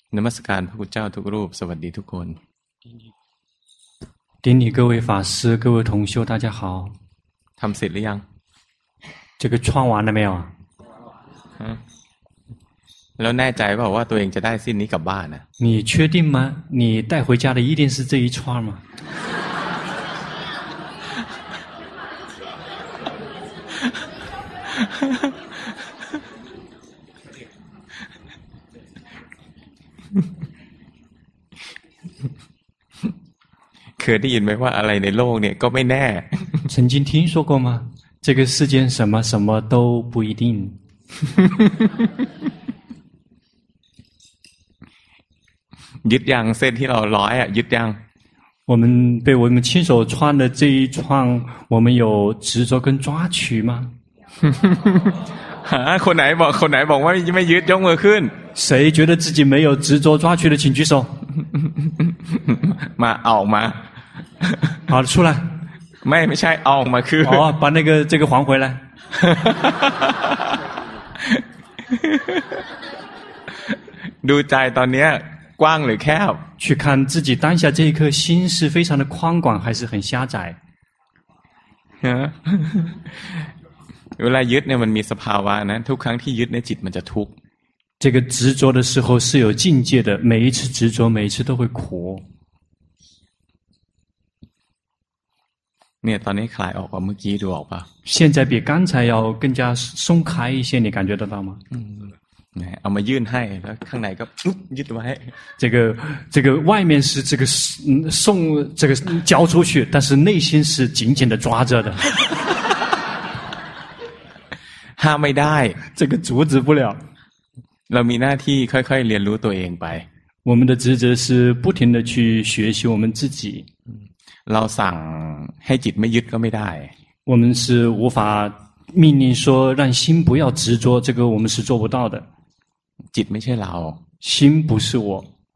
นมัสการพระพุทธเจ้าทุกรูปสวัสดีทุกคน顶礼各位法师各位同修大家好ทำเสร็จหรือยัง这个穿完了没有แล้วแน่ใจเปล่าว่าตัวเองจะได้สิ้นนี้กลับบ้านนะ你确定吗你带回家的一定是这一串吗เคยได้ยินไหมว่าอะไรในโลกเนี่ยก็ไม่แน่曾经听说过吗这个世间什么什么都不一定ยึดยังเส้นที่เราร้อยยึดยัง我们被我们亲手穿的这一串我们有执着跟抓取吗คนไหนบอกว่าไม่ยึดยกมือขึ้น谁觉得自己没有执着抓取的请举手มาออกมา好出来ไม่ใช่ออกมาคือ哦把这个还回来ดูใจตอนเนี้ยกว้างหรือแคบ去看自己当下这一颗心是非常的宽广还是很狭窄เวลายึดเนี่ยมันมีสภาวะนะทุกครั้งที่ยึดเนี่ยจิตมันจะทุกข์这个执着的时候是有境界的每一次执着每一次都会苦เนี่ยตอนนี้คลายออกกว่าเมื่อกี้ดูออกป่ะ现在比刚才要更加松开一些你感觉得到吗เอามายื่นให้แล้วข้างในก็ยึดไว้这个外面是这个送这个交出去但是内心是紧紧的抓着的ห้ามไม่ได้这个阻止不了เรามีหน้าที่ค่อยๆเรียนรู้ตัวเองไป我们的职责是不停的去学习我们自己เราสั่งให้จิตไม่ยึดก็ไม่ได้我们是无法命令说让心不要执着这个我们是做不到的จิตไม่ใช่เรา心不是我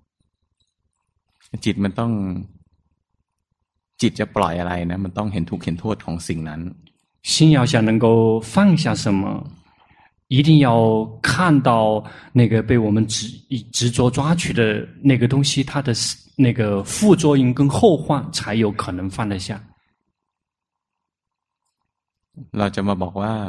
จิตมันต้องจิตจะปล่อยอะไรนะมันต้องเห็นทุกข์เห็นโทษของสิ่งนั้น心要想能够放下什么一定要看到那个被我们执着抓取的那个东西它的那个副作用跟后患才有可能放得下เราจะมาบอกว่า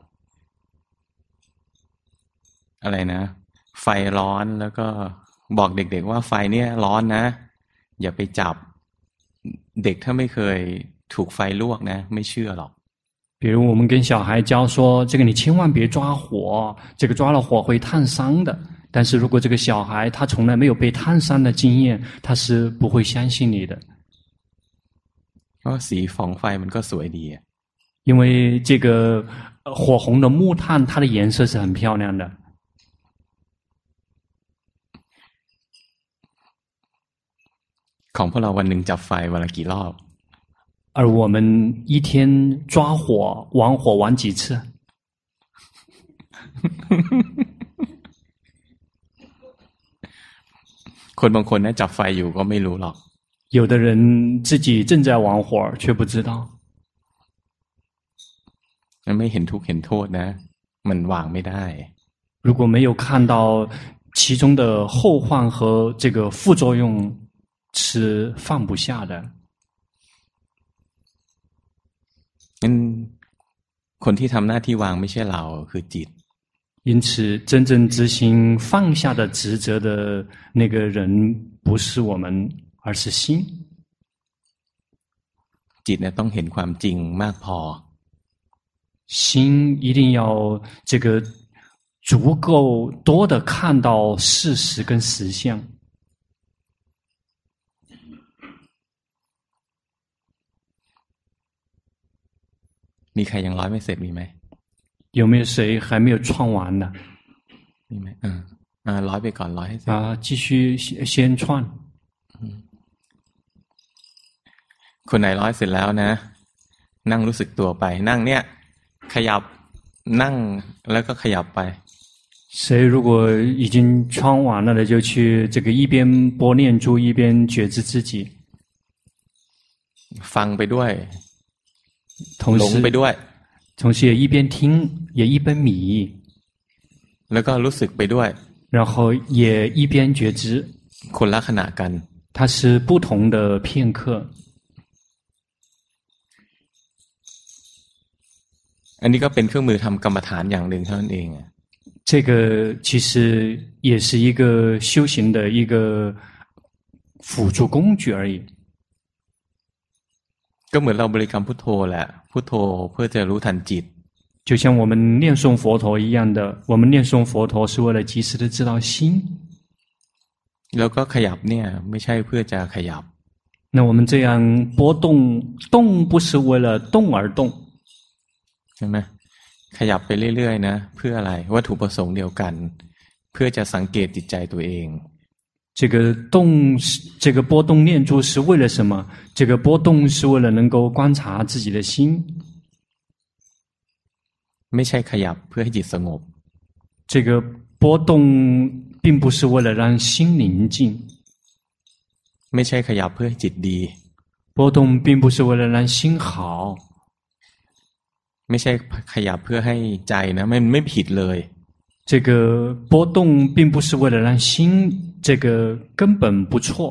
อะไรนะไฟร้อนแล้วก็บอกเด็กๆว่าไฟเนี่ยร้อนนะอย่าไปจับเด็กถ้าไม่เคยถูกไฟลวกนะไม่เชื่อหรอก比如我们跟小孩教说这个你千万别抓火这个抓了火会烫伤的但是如果这个小孩他从来没有被烫伤的经验他是不会相信你的เพราะสีของไฟมันก็สวยดี因为这个火红的木炭它的颜色是很漂亮的ของพวกเราวันหนึ่งจับไฟวันละกี่รอบ而我们一天抓火玩火玩几次คนบางคนนะจับไฟอยู่ก็ไม่รู้หรอก有的人自己正在玩火却不知道ไม่เห็นทุกข์เห็นโทษนะมันวางไม่ได้如果没有看到其中的后患和这个副作用是放不下的งั้นคนที่ทำหน้าที่วางไม่ใช่เราคือจิต因此真正执行放下的职责的那个人不是我们而是心จิตเนี่ยต้องเห็นความจริงมากพอ心一定要这个足够多的看到事实跟实相มีใครยังร้อยไม่เสร็จมีไหม有没有谁还没有串完呢มีไหมร้อยไปก่อนร้อยให้เสร็จ继续先串คนไหนร้อยเสร็จแล้วนะนั่งรู้สึกตัวไปนั่งเนี่ยขยับนั่งแล้วก็ขยับไป谁如果已经穿完了的就去这个一边播念珠一边觉知自己ฟังไปด้วย同时ไปด้วย同时也一边听也一边迷แล้วก็รู้สึกไปด้วย然后也一边觉知， คนละขณะกัน它是不同的片刻。 อันนี้ก็เป็นเครื่องมือทำกรรมฐานอย่างหนึ่งเท่านั้นเอง这个其实也是一个修行的一个辅助工具而已。 ก็เหมือนเราบริกรรมพุทโธแหละพุทโธเพื่อจะรู้ทันจิต就像我们念诵佛陀一样的，我们念诵佛陀是为了及时的知道心。 แล้วก็ขยับเนี่ยไม่ใช่เพื่อจะขยับ那我们这样波动，动不是为了动而动， ใช่ไหมขยับไปเรื่อยๆนะเพื่ออะไรวัตถุประสงค์เดียวกันเพื่อจะสังเกตจิตใจตัวเอง这个动，这个波动念珠是为了什么？这个波动是为了能够观察自己的心。 ไม่ใช่ขยับเพื่อให้จิตสงบ这个波动并不是为了让心宁静， ไม่ใช่ขยับเพื่อให้จิตดี波动并不是为了让心好， ไม่ใช่ขยับเพื่อให้ใจนะไม่ผิดเลย这个波动并不是为了让心，这个根本不错。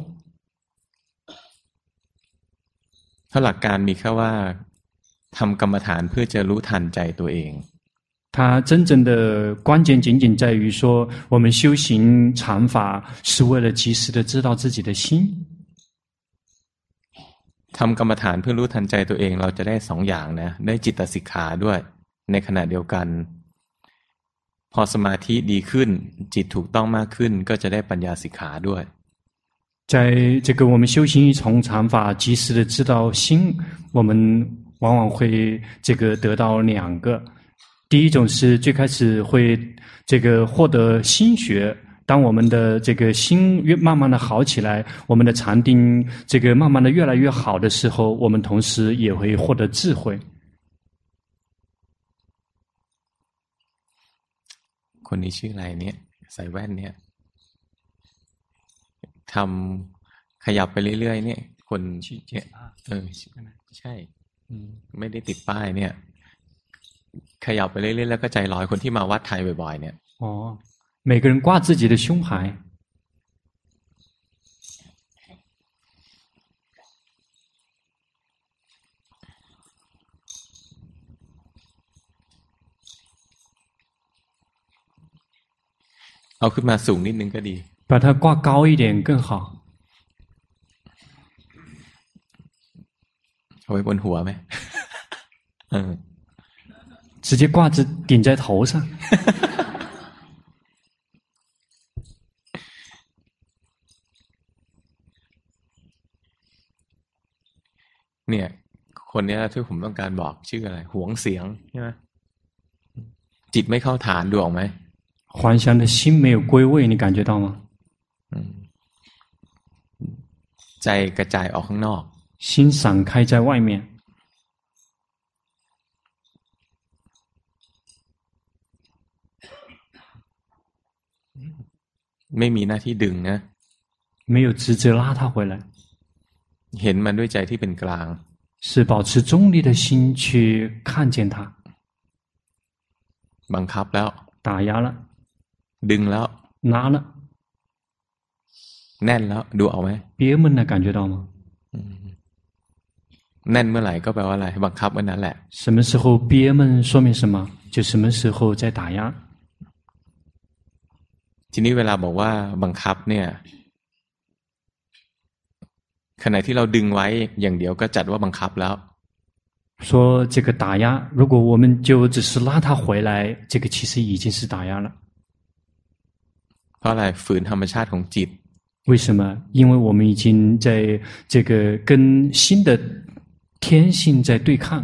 เพราะหลักการมีแค่ว่าทำกรรมฐานเพื่อจะรู้ทันใจตัวเอง它真正的关键仅仅在于说，我们修行禅法是为了及时的知道自己的心。 ทำกรรมฐานเพื่อรู้ทันใจตัวเองเราจะได้สองอย่างนะได้จิตสิกขาด้วยในขณะเดียวกันพอสมาธิดีขึ้นจิตถูกต้องมากขึ้นก็จะได้ปัญญาสิกขาด้วย在这个我们修行一重禅法，及时的知道心，我们往往会这个得到两个。第一种是最开始会这个获得心学，当我们的这个心越慢慢的好起来，我们的禅定这个慢慢的越来越好的时候，我们同时也会获得智慧。 คนนี้ชื่ออะไรเนี่ยใส่แว่นเนี่ยทำขยับไปเรื่อยๆเนี่ยคนใช่ไม่ได้ติดป้ายเนี่ยขยับไปเรื่อยๆแล้วก็ใจลอยคนที่มาวัดไทยบ่อยๆเนี่ย每个人挂自己的胸牌เอาขึ้นมาสูงนิดนึงก็ดี把它挂高一点更好เอาไว้บนหัวไหม直接挂着顶在头上เนี่ยคนนี้ที่ผมต้องการบอกชื่ออะไรหวงเสียงใช่ไหมจิตไม่เข้าฐานดูออกไหม还想的心没有归位，你感觉到吗？ ใจกระจายออกข้างนอก心散开在外面。 ไม่มีหน้าที่ดึงนะ没有职责拉他回来เห็นมันด้วยใจที่เป็นกลาง是保持中立的心去看见他บังคับแล้ว打压了ดึงแล้ว拿了แน่นแล้วดูเอาไหม憋闷了感觉到吗แน่นเมื่อไหร่ก็แปลว่าอะไรบังคับเมื่อนั้นแหละ什么时候憋闷说明什么就什么时候在打压ทีนี้เวลาบอกว่าบังคับเนี่ยขณะที่เราดึงไว้อย่างเดียวก็จัดว่าบังคับแล้ว说这个打压如果我们就只是拉他回来这个其实已经是打压了เพราะอะไรฝืนธรรมชาติของจิต为什么因为我们已经在这个跟心的天性在对抗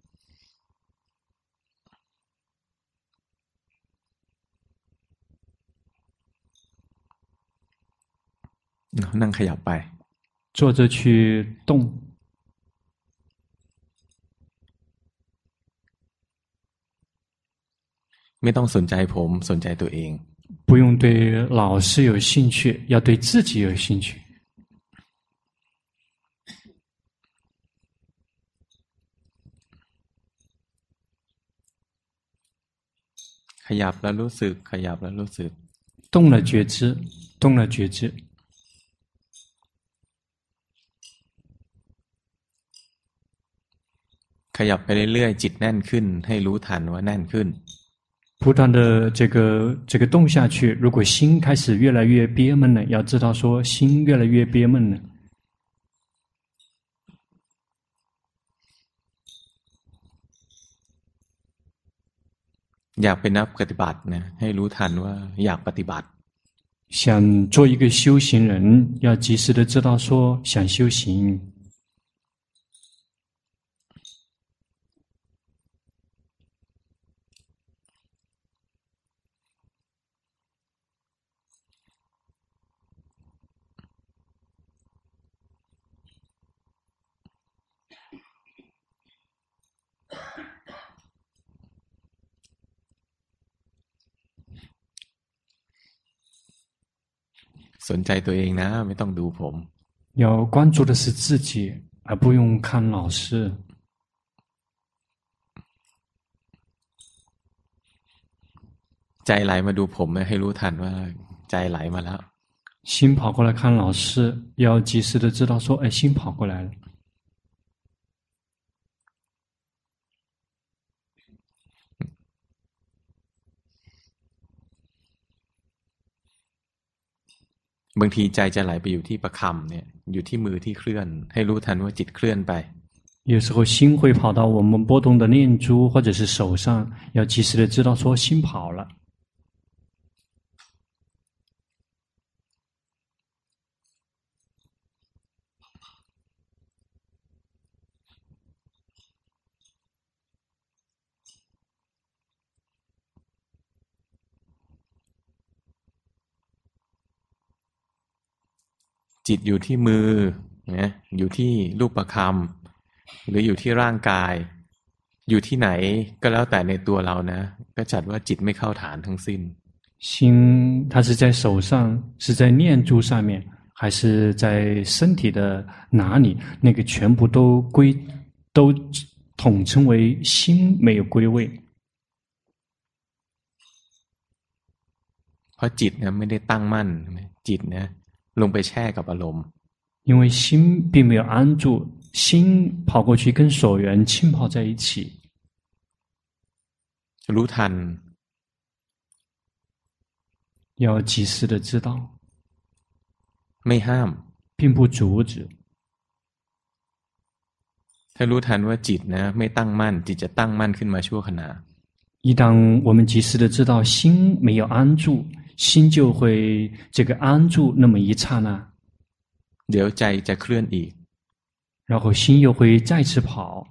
นั่งขยับไป坐着去动ไม่ต้องสนใจผมสนใจตัวเอง不用对老师有兴趣要对自己有兴趣ขยับแล้วรู้สึกขยับแล้วรู้สึก动了觉知，动了觉知。 ขยับไปเรื่อยๆจิตแน่นขึ้นให้รู้ทันว่าแน่นขึ้น不断的这个动下去，如果心开始越来越憋闷了，要知道说心越来越憋闷了。 อยากเป็นนักปฏิบัตินะให้รู้ทันว่าอยากปฏิบัติ想做一个修行人，要及时的知道说想修行。 สนใจตัวเองนะไม่ต้องดูผม要关注的是自己，而不用看老师。 ใจไหลมาดูผมให้รู้ทันว่าใจไหลมาแล้ว心跑过来看老师，要及时的知道说，哎，心跑过来了。 บางทีใจจะไหลไปอยู่ที่ประคำเนี่ยอยู่ที่มือที่เคลื่อนให้รู้ทันว่าจิตเคลื่อนไป有时候心会跑到我们波动的念珠或者是手上，要及时的知道说心跑了。 จิตอยู่ที่มือนะอยู่ที่รูปประคำหรืออยู่ที่ร่างกายอยู่ที่ไหนก็แล้วแต่ในตัวเรานะก็จัดว่าจิตไม่เข้าฐานทั้งสิ้น心它是在手上，是在念珠上面，还是在身体的哪里？那个全部都统称为心没有归位。 เพราะจิตนะไม่ได้ตั้งมั่นจิตนะลงไปแช่กับอารมณ์因为心并没有安住，心跑过去跟所缘浸泡在一起。 รู้ทัน要及时的知道， ไม่ห้าม并不阻止。 ถ้ารู้ทันว่าจิตนะไม่ตั้งมั่นจิตจะตั้งมั่นขึ้นมาชั่วขณะ一当我们及时的知道心没有安住，心就会这个安住那么一刹那， เดี๋ยวใจจะเคลื่อนอีก然后心又会再次跑。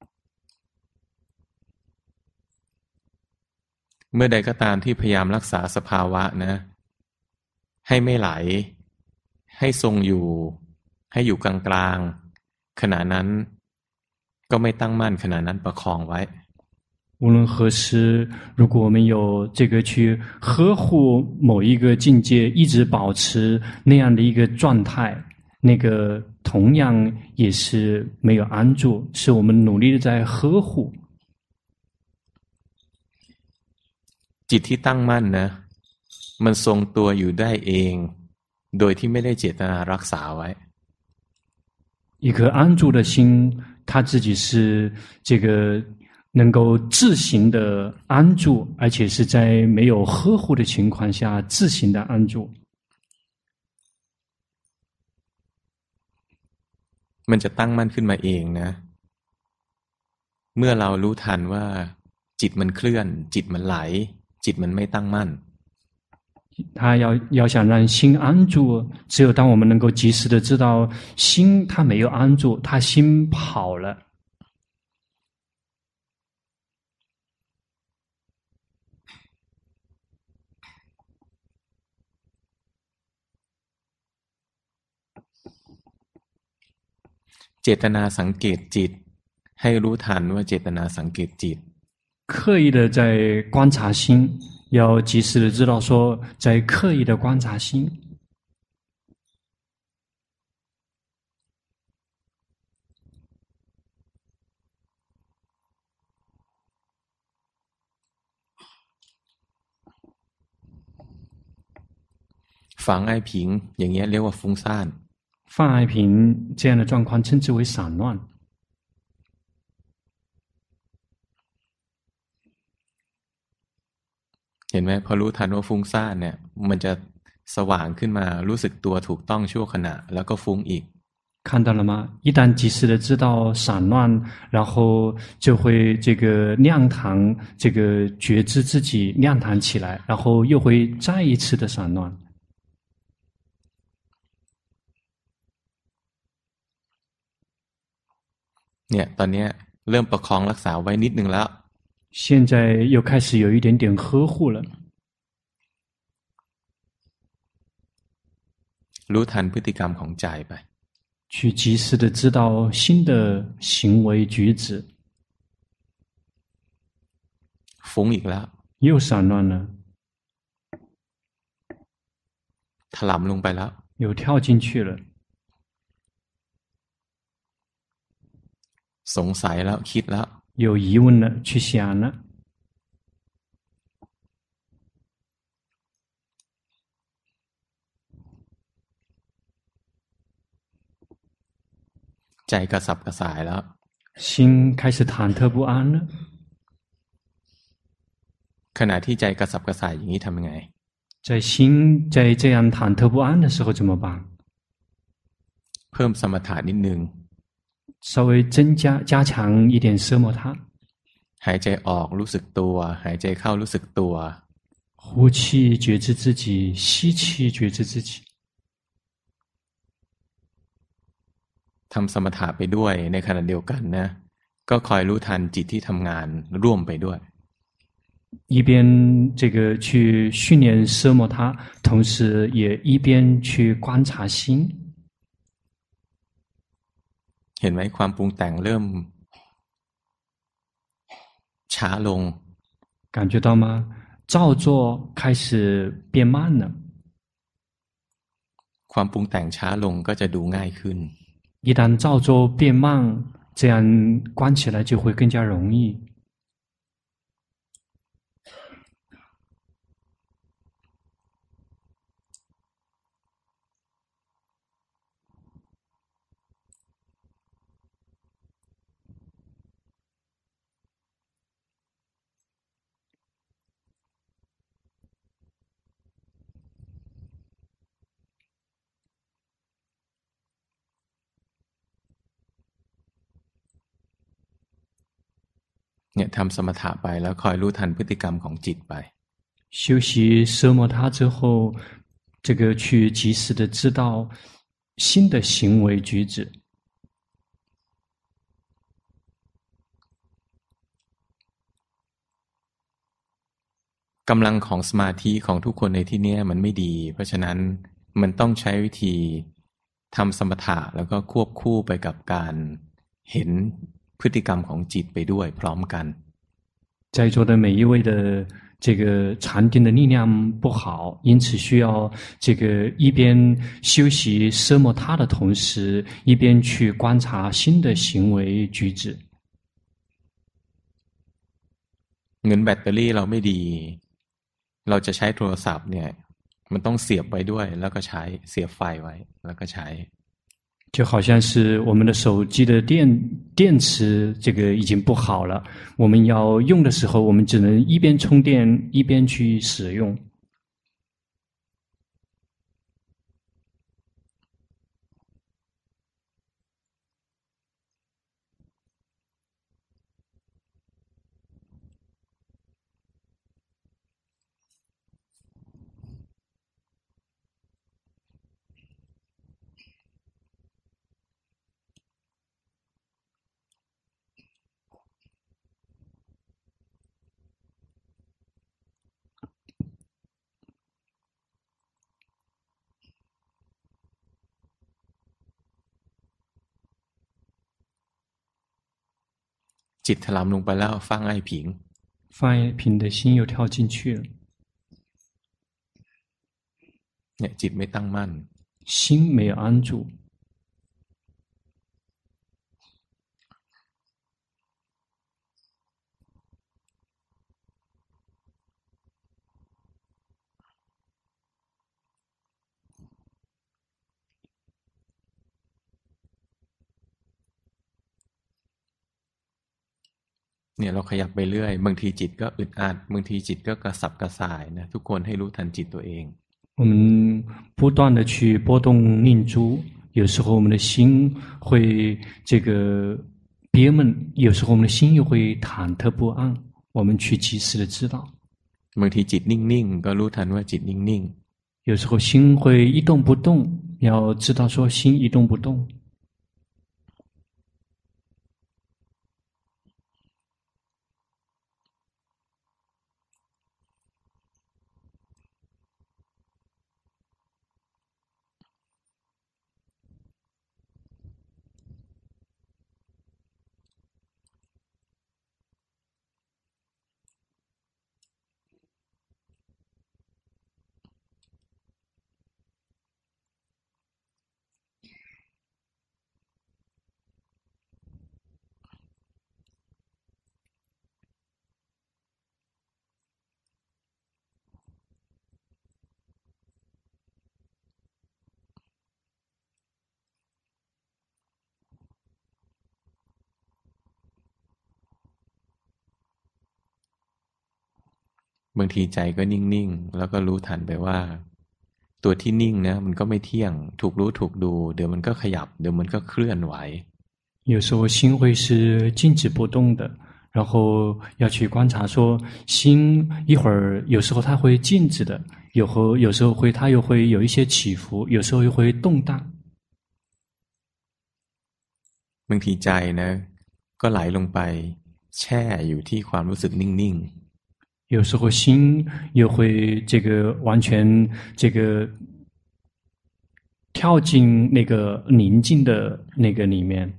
เมื่อใดก็ตามที่พยายามรักษาสภาวะนะให้ไม่ไหลให้ทรงอยู่ให้อยู่กลางๆขณะนั้นก็ไม่ตั้งมั่นขณะนั้นประคองไว้无论何时，如果我们有这个去呵护某一个境界，一直保持那样的一个状态，那个同样也是没有安住，是我们努力的在呵护。 จิตที่ตั้งมั่นนะมันทรงตัวอยู่ได้เองโดยที่ไม่ได้เจตนารักษาไว้一颗安住的心，它自己是这个能够自行的安住，而且是在没有呵护的情况下自行的安住。 มันจะตั้งมั่นขึ้นมาเองนะเมื่อเรารู้ทันว่าจิตมันเคลื่อนจิตมันไหลจิตมันไม่ตั้งมั่น他要想让心安住，只有当我们能够及时的知道心它没有安住，他心跑了。 เจตนาสังเกตจิตให้รู้ทันว่าเจตนาสังเกตจิต刻意的在观察心，要及时的知道说，在刻意的观察心。 ฝังไอ้ผิงอย่างเงี้ยเรียกว่าฟุ้งซ่าน泛爱平这样的状况称之为散乱。 เห็นไหมพอรู้ทันว่าฟุ้งซ่านเนี่ยมันจะสว่างขึ้นมารู้สึกตัวถูกต้องชั่วขณะแล้วก็ฟุ้งอีก看到了吗？一旦及时的知道散乱，然后就会这个亮堂，这个觉知自己亮堂起来，然后又会再一次的散乱。 เนี่ยตอนนี้เริ่มประคองรักษาไว้นิดนึงแล้ว现在又开始有一点点呵护了。 รู้ทันพฤติกรรมของใจไป去及时的知道新的行为举止。 ฟุ้งอีกแล้ว又散乱了。 ถลำลงไปแล้ว又跳进去了。 สงสัยแล้วคิดแล้ว有疑问了，去想了。 ใจกระสับกระส่ายแล้ว心开始忐忑不安了。 ขณะที่ใจกระสับกระส่ายอย่างนี้ทำยังไง在心在这样忐忑不安的时候怎么办？ เพิ่มสมถะนิดนึง稍微加强一点奢摩他。 หายใจออกรู้สึกตัวหายใจเข้ารู้สึกตัว呼气觉知自己，吸气觉知自己。 ทำสมถะไปด้วยในขณะเดียวกันนะก็คอยรู้ทันจิตที่ทำงานร่วมไปด้วย一边这个去训练奢摩他，同时也一边去观察心。 เห็นไหมความปรุงแต่งเริ่มช้าลง感觉到吗？造作开始变慢了。 ความปรุงแต่งช้าลงก็จะดูง่ายขึ้น一旦造作变慢，这样观起来就会更加容易。 เนี่ยทำสมถะไปแล้วคอยรู้ทันพฤติกรรมของจิตไป修习奢摩他之后，这个去及时的知道新的行为举止。 กำลังของสมาธิของทุกคนในที่นี้มันไม่ดีเพราะฉะนั้นมันต้องใช้วิธีทำสมถะแล้วก็ควบคู่ไปกับการเห็นพฤติกรรมของจิตไปด้วยพร้อมกัน在座的每一位的这个禅定的力量不好，因此需要这个一边修习奢摩他的同时，一边去观察新的行为举止。 เงินแบตเตอรี่เราไม่ดีเราจะใช้โทรศัพท์เนี่ยมันต้องเสียบไว้ด้วยแล้วก็ใช้เสียบไฟไว้แล้วก็ใช้就好像是我们的手机的电池这个已经不好了，我们要用的时候，我们只能一边充电一边去使用。 จิตถลำลงไปแล้วฟังไอ้ผิง放爱平的心又跳进去了。 เนี่ยจิตไม่ตั้งมั่น心没有安住。 เนี่ยเราขยับไปเรื่อยบางทีจิตก็อึดอัดบางทีจิตก็กระสับกระส่ายนะทุกคนให้รู้ทันจิตตัวเอง我们不断的去波动念珠，有时候我们的心会这个憋闷，有时候我们的心又会忐忑不安。我们去及时的知道。 บางทีจิตนิ่งๆก็รู้ทันว่าจิตนิ่งๆ有时候心会一动不动，要知道说心一动不动。 บางทีใจก็นิ่งๆแล้วก็รู้ทันไปว่าตัวที่นิ่งนะมันก็ไม่เที่ยงถูกรู้ถูกดูเดี๋ยวมันก็ขยับเดี๋ยวมันก็เคลื่อนไหว有时候心会是静止不动的，然后要去观察说心一会儿有时候它会静止的，有时候它又会有一些起伏，有时候又会动荡。 บางทีใจนะก็ไหลลงไปแช่อยู่ที่ความรู้สึกนิ่งๆ有时候心又会这个完全这个跳进那个宁静的那个里面。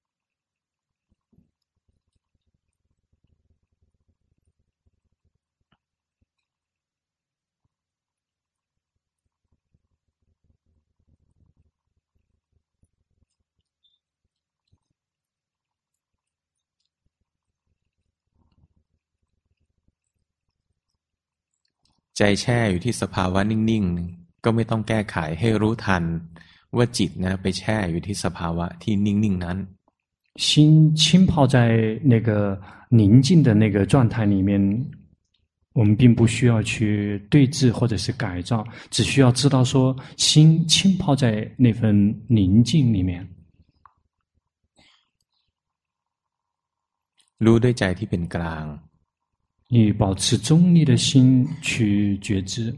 ใจแช่อยู่ที่สภาวะนิ่งๆก็ไม่ต้องแก้ไขให้รู้ทันว่าจิตนะไปแช่อยู่ที่สภาวะที่นิ่งๆนั้น心浸泡在那个宁静的那个状态里面，我们并不需要去对治或者是改造，只需要知道说心浸泡在那份宁静里面。 รู้ด้วยใจที่เป็นกลาง以保持中立的心去觉知。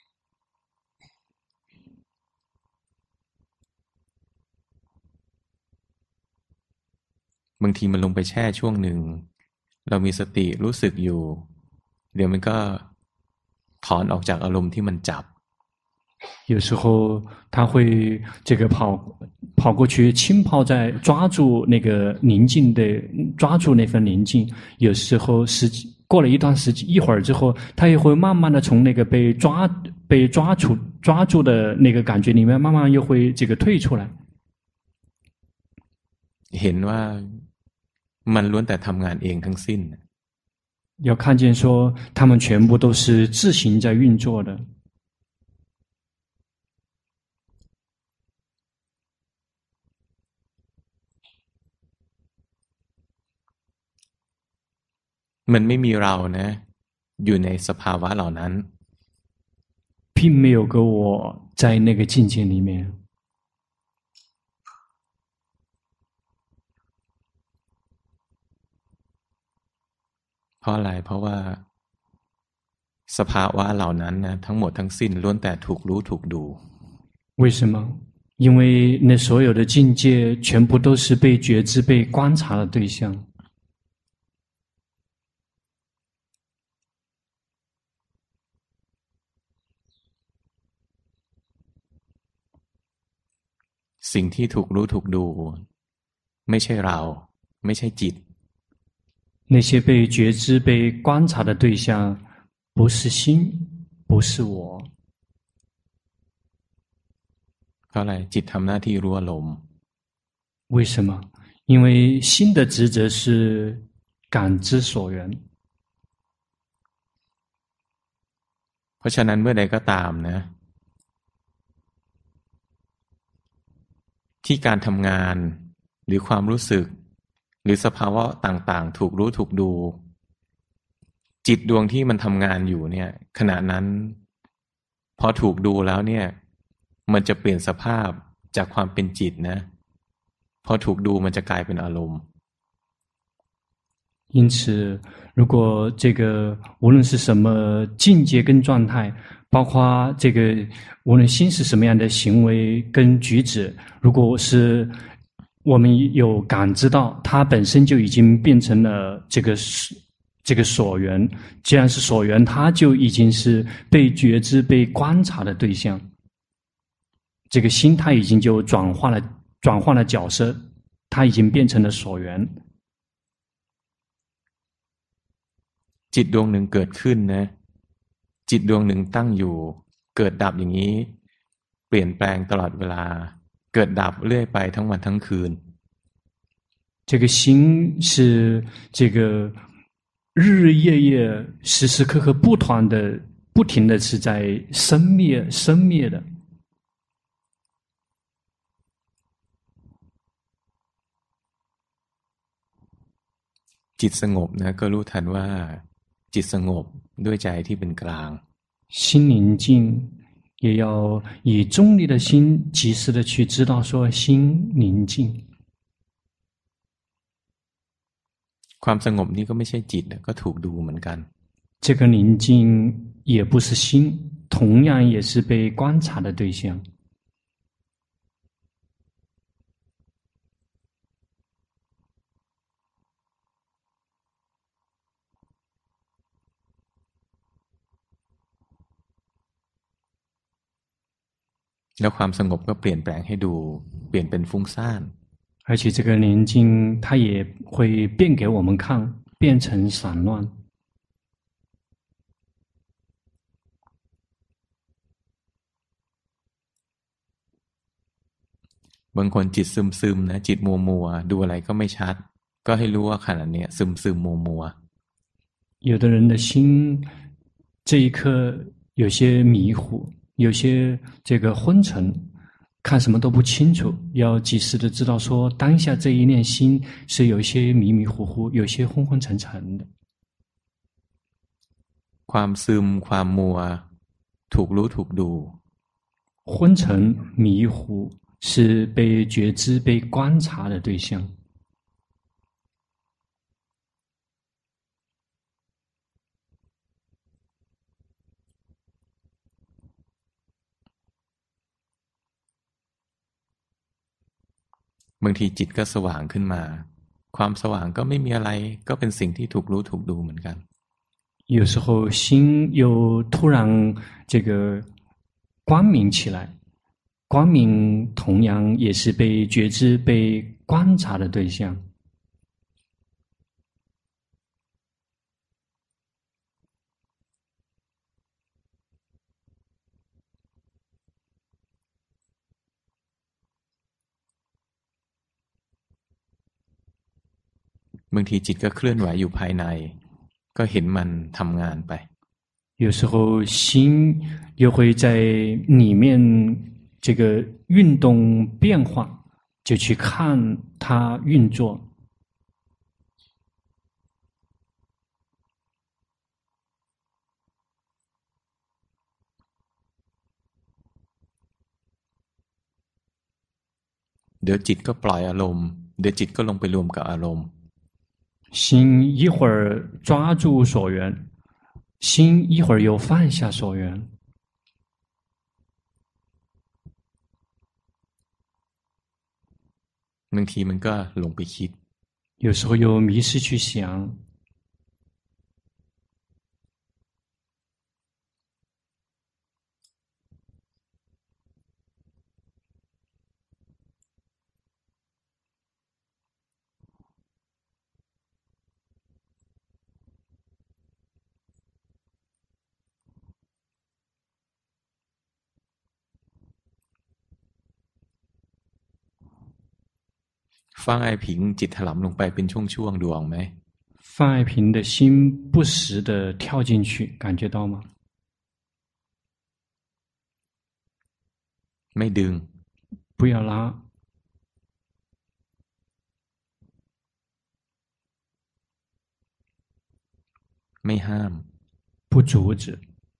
บางทีมันลงไปแช่ช่วงหนึ่งเรามีสติรู้สึกอยู่เดี๋ยวมันก็ถอนออกจากอารมณ์ที่มันจับ有时候他会这个跑过去浸泡在抓住那个宁静的抓住那份宁静，有时候过了一段时间一会儿之后，他也会慢慢的从那个被抓住的那个感觉里面慢慢又会这个退出来。 เห็นว่ามันล้วนแต่ทำงานเองทั้งสิ้น要看见说他们全部都是自行在运作的。 มันไม่มีเรานะอยู่ในสภาวะเหล่านั้น并没有个我在那个境界里面。 เพราะอะไรเพราะว่าสภาวะเหล่านั้นนะทั้งหมดทั้งสิ้นล้วนแต่ถูกรู้ถูกดู为什么？因为那所有的境界全部都是被觉知、被观察的对象。 สิ่งที่ถูกรู้ถูกดูไม่ใช่เราไม่ใช่จิต那些被觉知、被观察的对象，不是心，不是我。 เพราะอะไรจิตทำหน้าที่รู้อารมณ์为什么？因为心的职责是感知所缘。 เพราะฉะนั้นเมื่อใดก็ตามนะที่การทำงานหรือความรู้สึกหรือสภาวะต่างๆถูกรู้ถูกดูจิตดวงที่มันทำงานอยู่เนี่ยขณะนั้นพอถูกดูแล้วเนี่ยมันจะเปลี่ยนสภาพจากความเป็นจิตนะพอถูกดูมันจะกลายเป็นอารมณ์因此，如果这个无论是什么境界跟状态，包括这个无论心是什么样的行为跟举止，如果是我们有感知到，它本身就已经变成了这个所缘。既然是所缘，它就已经是被觉知、被观察的对象。这个心，它已经就转换了角色，它已经变成了所缘。 จิตดวงหนึ่งเกิดขึ้นนะจิตดวงหนึ่งตั้งอยู่เกิดดับอย่างนี้เปลี่ยนแปลงตลอดเวลาเกิดดับเรื่อยไปทั้งวันทั้งคืน这个心是这个日日夜夜、时时刻刻不停的是在生灭的。 จิตสงบนะก็รู้ทันว่าจิตสงบด้วยใจที่เป็นกลาง心宁静，也要以中立的心，及时的去知道说心宁静。 ความสงบนี้ก็ไม่ใช่จิตก็ถูกดูเหมือนกัน这个宁静也不是心，同样也是被观察的对象。 แล้วความสงบก็เปลี่ยนแปลงให้ดูเปลี่ยนเป็นฟุ้งซ่าน而且这个宁静，它也会变给我们看，变成散乱。 บางคนจิตซึมๆนะจิตมัวๆดูอะไรก็ไม่ชัดก็ให้รู้ว่าขณะนี้ซึมๆมัวๆ有的人的心这一刻有些迷糊，有些这个昏沉，看什么都不清楚，要及时的知道说当下这一念心是有些迷迷糊糊，有些昏昏沉沉的。 ความซึมความมัวถูกรู้ถูกดู昏沉迷糊是被觉知、被观察的对象。 บางทีจิตก็สว่างขึ้นมาความสว่างก็ไม่มีอะไรก็เป็นสิ่งที่ถูกรู้ถูกดูเหมือนกัน有时候心又突然这个光明起来，光明同样也是被觉知、被观察的对象。 บางทีจิตก็เคลื่อนไหวอยู่ภายในก็เห็นมันทำงานไป有时候心又会在里面这个运动变化，就去看它运作。 เดี๋ยวจิตก็ปล่อยอารมณ์เดี๋ยวจิตก็ลงไปรวมกับอารมณ์心一会儿抓住所缘，心一会儿又放下所缘。 บางทีมันก็หลงไปคิด有时候又迷失去想。 方爱平จิตถลำลงไปเป็นช่วงๆดูออกไหม范爱平的心不时的跳进去，感觉到吗？ ไม่ดึง不要拉。 ไม่ห้าม不阻止。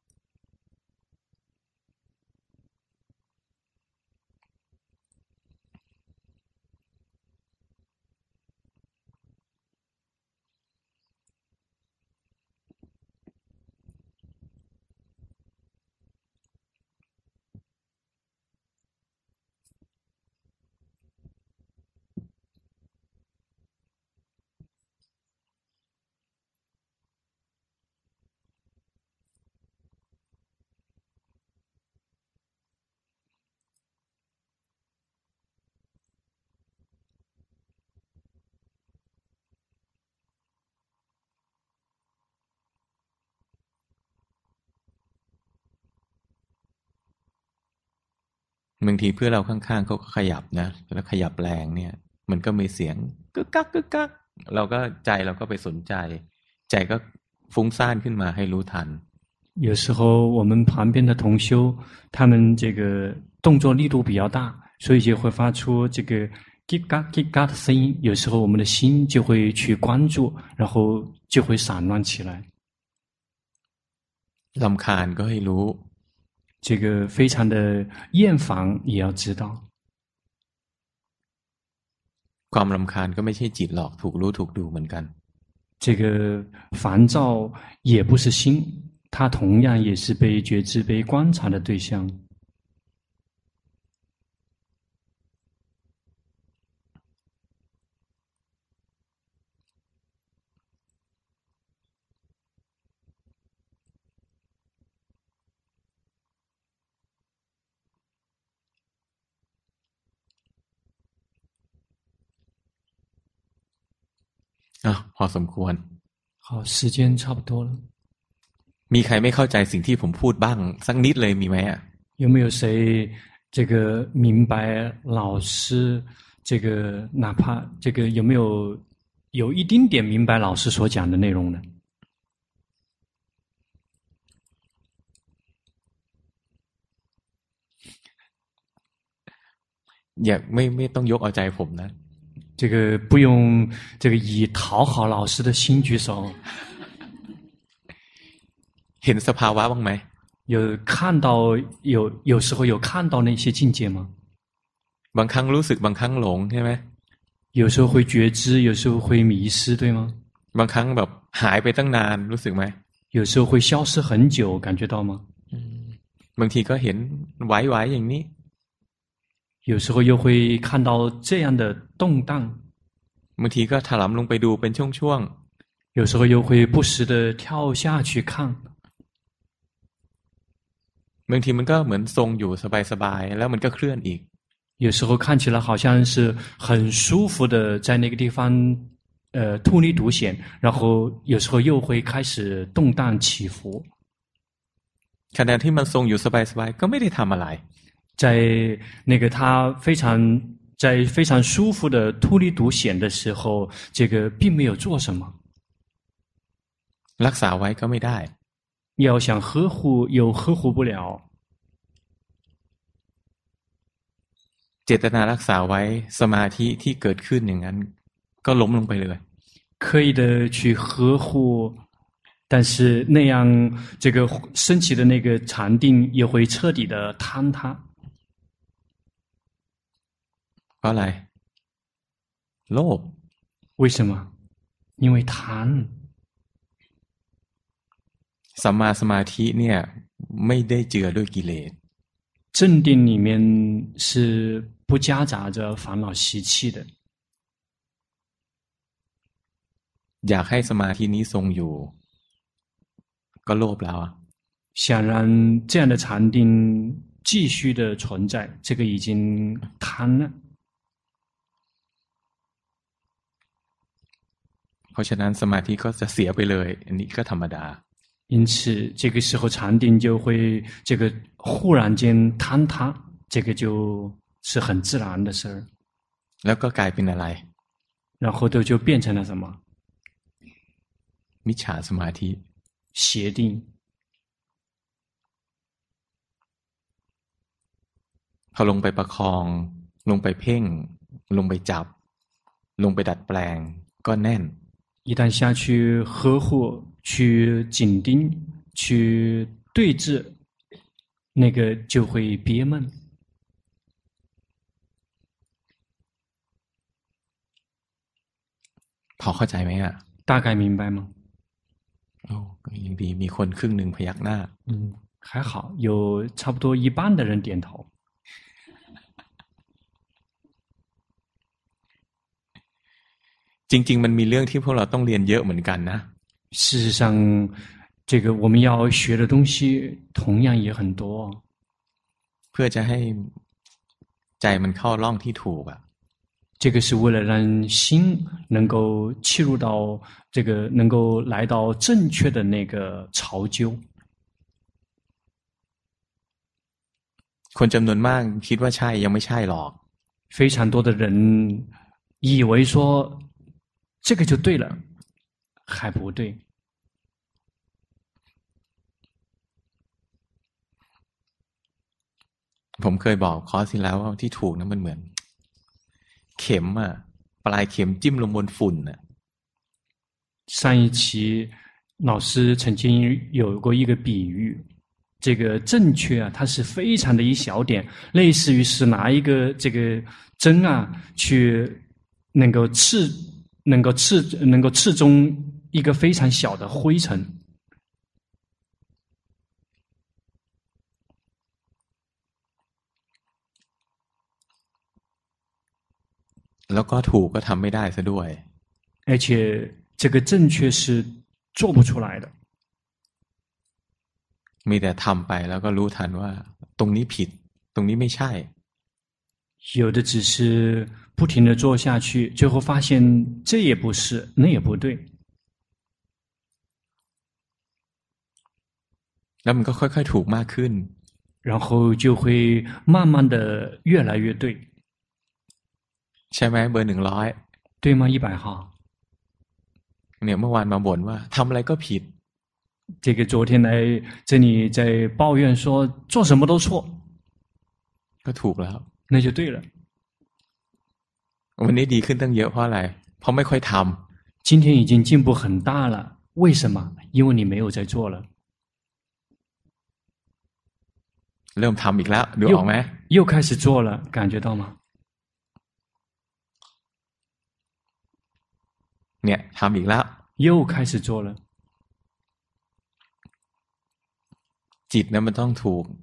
บางทีเพื่อนเราข้างๆเขาก็ขยับนะแล้วขยับแรงเนี่ยมันก็มีเสียงกึกกักกึกกักเราก็ใจเราก็ไปสนใจใจก็ฟุ้งซ่านขึ้นมาให้รู้ทัน有时候我们旁边的同修，他们这个动作力度比较大，所以就会发出这个叽嘎叽嘎的声音。有时候我们的心就会去关注，然后就会散乱起来。 รำคาญก็ให้รู้这个非常的厌烦，也要知道。 ความรำคาญก็ไม่ใช่จิตหรอกถูกรู้ถูกดูเหมือนกัน这个烦躁也不是心，它同样也是被觉知、被观察的对象。 พอสมควร好，时间差不多了。 มีใครไม่เข้าใจสิ่งที่ผมพูดบ้างสักนิดเลยมีไหมอ่ะ有没有谁这个明白老师这个哪怕这个有没有一丁点明白老师所讲的内容呢？ อย่าไม่ต้องยกเอาใจผมนะ这个不用这个以讨好老师的心举手。 เห็นสภาวะบ้างไหม有看到有时候有看到那些境界吗？ บางครั้งรู้สึกบางครั้งหลงใช่ไหม有时候会觉知，有时候会迷失，对吗？ บางครั้งแบบหายไปตั้งนานรู้สึกไหม有时候会消失很久，感觉到吗？ บางทีก็เห็นไหวๆอย่างนี้有时候又会看到这样的动荡， บางทีก็ถลำลงไปดูเป็นช่วงๆ有时候又会不时的跳下去看。 บางทีมันก็เหมือนทรงอยู่สบายๆแล้วมันก็เคลื่อนอีก有时候看起来好像是很舒服的在那个地方突立独显，然后有时候又会开始动荡起伏。 ขณะที่มันทรงอยู่สบายๆก็ไม่ได้ทำอะไร在那个他非常舒服的突立独显的时候，这个并没有做什么。 รักษาไว้ก็ไม่ได้要想呵护又呵护不了。 เจตนารักษาไว้สมาธิที่เกิดขึ้นอย่างนั้นก็ล้มลงไปเลย刻意的去呵护，但是那样这个升起的那个禅定也会彻底的坍塌。 เพราะอะไรโลภ为什么？因为贪。 สัมมาสมาธิเนี่ยไม่ได้เจือด้วยกิเลส正定里面是不夹杂着烦恼习气的。 อยากให้สมาธินี้ทรงอยู่ก็โลภแล้ว想让这样的禅定继续的存在，这个已经贪了。 เพราะฉะนั้นสมาธิก็จะเสียไปเลยอันนี้ก็ธรรมดา因此这个时候禅定就会这个忽然间坍塌，这个就是很自然的事儿。 แล้วก็กลายเป็นอะไร然后就变成了什么？ มิจฉาสมาธิ邪定。 พอลงไปประคองลงไปเพ่งลงไปจับลงไปดัดแปลงก็แน่น一旦下去呵护去紧盯、去对峙，那个就会憋闷。 พอเข้าใจไหมอ่ะ大概明白吗？ โอ้ยังดีมีคนครึ่งหนึ่งพยักหน้า还好，有差不多一半的人点头。 จริงๆมันมีเรื่องที่พวกเราต้องเรียนเยอะเหมือนกันนะ事实上，这个我们要学的东西同样也很多。 เพื่อจะให้ใจมันเข้าร่องที่ถูกอ่ะ这个是为了让心能够切入到这个，能够来到正确的那个潮究。 คนจำนวนมากคิดว่าใช่ยังไม่ใช่หรอก非常多的人以为说这个就对了，还不对。 ผมเคยบอกคอร์สที่แล้วว่าที่ถูกนั้นมันเหมือนเข็มอ่ะปลายเข็มจิ้มลงบนฝุ่นอ่ะ上一期老师曾经有过一个比喻，这个正确啊，它是非常的一小点，类似于是拿一个这个针啊，去能够刺中一个非常小的灰尘。 แล้วก็ถูกก็ทำไม่ได้ซะด้วย而且这个正确是做不出来的。 มีแต่ทำไปแล้วก็รู้ทันว่าตรงนี้ผิดตรงนี้ไม่ใช่有的只是不停的做下去，最后发现这也不是，那也不对。 แล้วมันก็ค่อยๆถูกมากขึ้น然后就会慢慢的越来越对。 ใช่ไหมเบอร์100 对吗？100号。 เนี่ยเมื่อวานมาบ่นว่าทำอะไรก็ผิด这个昨天来这里在抱怨说做什么都错， ก็ถูกแล้ว那就对了。 วันนี้ดีขึ้นตั้งเยอะเพราะอะไรเพราะไม่ค่อยทำ今天已经进步很大了，为什么？因为你没有在做了。 เริ่มทำอีกแล้วดูออกไหม又开始做了，感觉到吗？ เนี่ยทำอีกแล้ว又开始做了。 จิตนั้นมันต้องถูก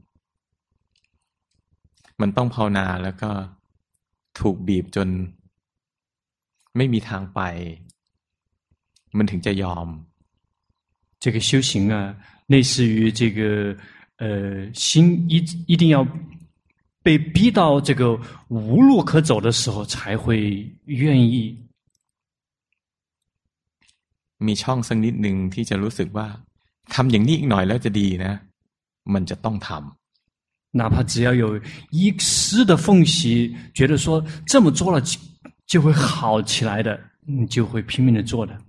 มันต้องภาวนาแล้วก็ถูกบีบจนไม่มีทางไปมันถึงจะยอม这个修行啊，类似于这个心一定要被逼到这个无路可走的时候，才会愿意。 มีช่องสักนิดหนึ่งที่จะรู้สึกว่าทำอย่างนี้อีกหน่อยแล้วจะดีนะมันจะต้องทำ哪怕只要有一丝的缝隙，觉得说这么做了就会好起来的，你就会拼命的做的。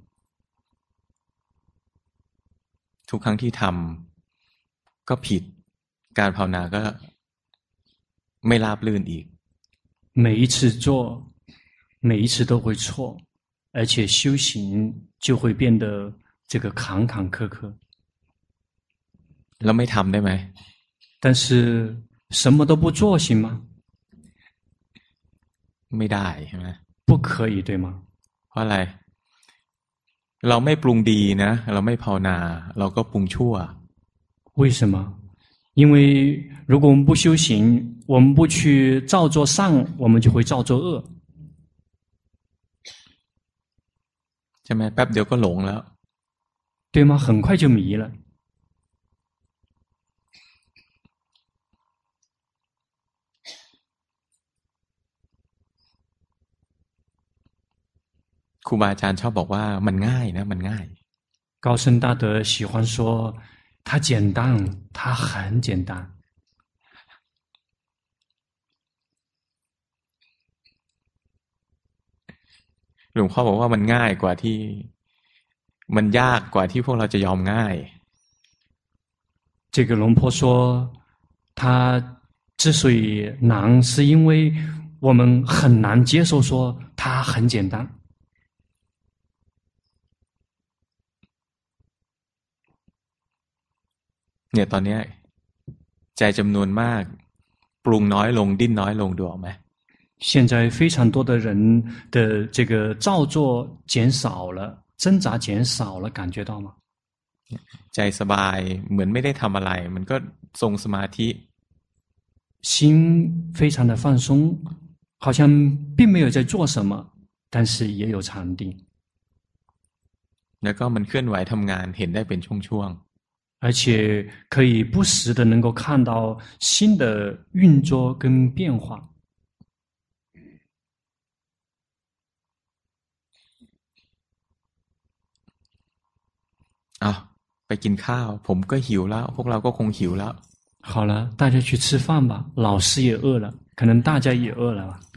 ทุกครั้งที่ทำก็ผิดการภาวนาก็ไม่ราบรื่นอีก每一次做，每一次都会错，而且修行就会变得这个坎坎坷坷。 แล้วไม่ทำได้ไหม但是什么都不做行吗？ ไม่ได้ใช่ไหม不可以，对吗？ เพราะอะไรเราไม่ปรุงดีนะเราไม่ภาวนาเราก็ปรุงชั่ว为什么？因为如果我们不修行，我们不去照做善，我们就会照做恶。 ใช่ไหมแป๊บเดียวก็หลงแล้ว对吗？很快就迷了。 ครูบาอาจารย์ชอบบอกว่ามันง่ายนะมันง่าย高僧大德喜欢说它简单，它很简单。 หลวงพ่อบอกว่ามันง่ายกว่าที่มันยากกว่าที่พวกเราจะยอมง่าย这个龙婆说他之所以难是因为我们很难接受说它很简单。 เนี่ยตอนเนี้ยใจจำนวนมากปรุงน้อยลงดิ้นน้อยลงดูออกไหม现在非常多的人的这个造作减少了，挣扎减少了，感觉到吗？ ใจสบายเหมือนไม่ได้ทำอะไรมันก็ทรงสมาธิ心非常的放松，好像并没有在做什么，但是也有禅定。 แล้วก็มันเคลื่อนไหวทำงานเห็นได้เป็นช่วง而且可以不时的能够看到心的运作跟变化。 อ้าวไปกินข้าวผมก็หิวแล้วพวกเราก็คงหิวแล้ว好了，大家去吃饭吧，老师也饿了，可能大家也饿了吧。